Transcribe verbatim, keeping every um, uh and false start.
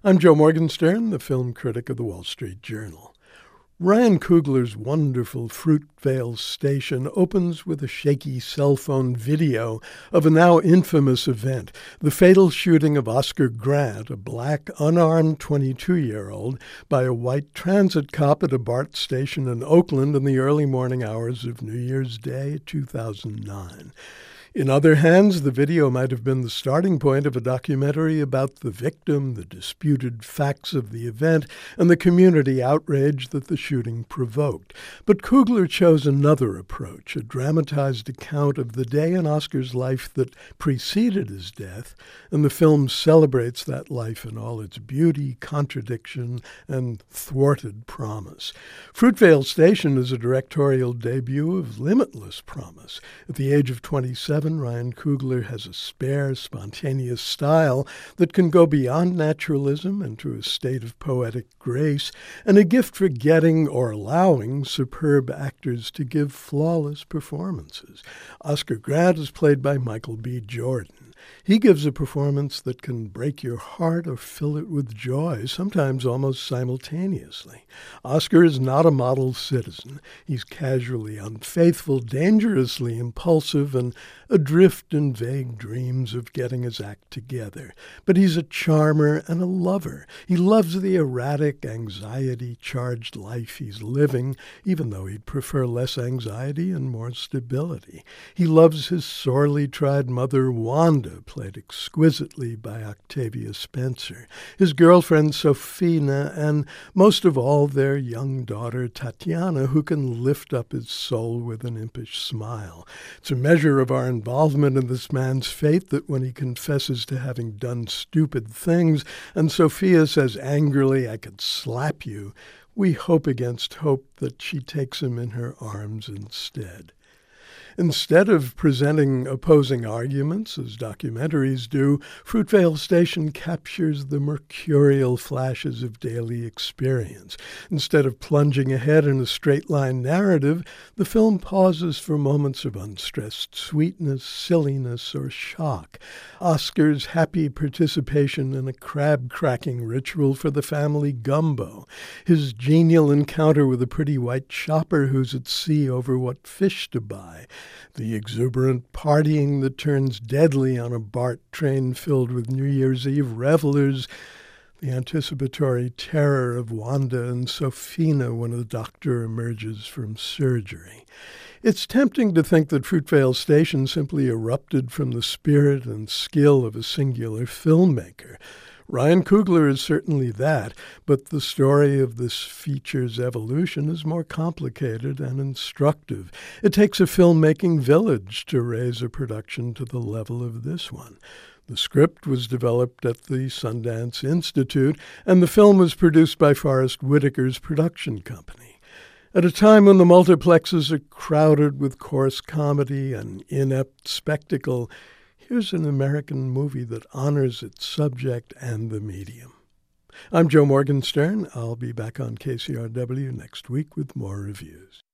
I'm Joe Morgenstern, the film critic of the Wall Street Journal. Ryan Coogler's wonderful Fruitvale Station opens with a shaky cell phone video of a now infamous event, the fatal shooting of Oscar Grant, a black, unarmed twenty-two-year-old, by a white transit cop at a BART station in Oakland in the early morning hours of New Year's Day, two thousand nine. In other hands, the video might have been the starting point of a documentary about the victim, the disputed facts of the event, and the community outrage that the shooting provoked. But Coogler chose another approach, a dramatized account of the day in Oscar's life that preceded his death, and the film celebrates that life in all its beauty, contradiction, and thwarted promise. Fruitvale Station is a directorial debut of limitless promise. At the age of twenty-seven, Ryan Coogler has a spare, spontaneous style that can go beyond naturalism into a state of poetic grace, and a gift for getting or allowing superb actors to give flawless performances. Oscar Grant is played by Michael B. Jordan. He gives a performance that can break your heart or fill it with joy, sometimes almost simultaneously. Oscar is not a model citizen. He's casually unfaithful, dangerously impulsive, and adrift in vague dreams of getting his act together. But he's a charmer and a lover. He loves the erratic, anxiety-charged life he's living, even though he'd prefer less anxiety and more stability. He loves his sorely tried mother, Wanda, played exquisitely by Octavia Spencer, his girlfriend Sophina, and most of all their young daughter Tatiana, who can lift up his soul with an impish smile. It's a measure of our involvement in this man's fate that when he confesses to having done stupid things, and Sophia says angrily, "I could slap you," we hope against hope that she takes him in her arms instead. Instead of presenting opposing arguments, as documentaries do, Fruitvale Station captures the mercurial flashes of daily experience. Instead of plunging ahead in a straight-line narrative, the film pauses for moments of unstressed sweetness, silliness, or shock. Oscar's happy participation in a crab-cracking ritual for the family gumbo. His genial encounter with a pretty white shopper who's at sea over what fish to buy. The exuberant partying that turns deadly on a BART train filled with New Year's Eve revelers. The anticipatory terror of Wanda and Sophina when a doctor emerges from surgery. It's tempting to think that Fruitvale Station simply erupted from the spirit and skill of a singular filmmaker. Ryan Coogler is certainly that, but the story of this feature's evolution is more complicated and instructive. It takes a filmmaking village to raise a production to the level of this one. The script was developed at the Sundance Institute, and the film was produced by Forrest Whitaker's production company. At a time when the multiplexes are crowded with coarse comedy and inept spectacle, here's an American movie that honors its subject and the medium. I'm Joe Morgenstern. I'll be back on K C R W next week with more reviews.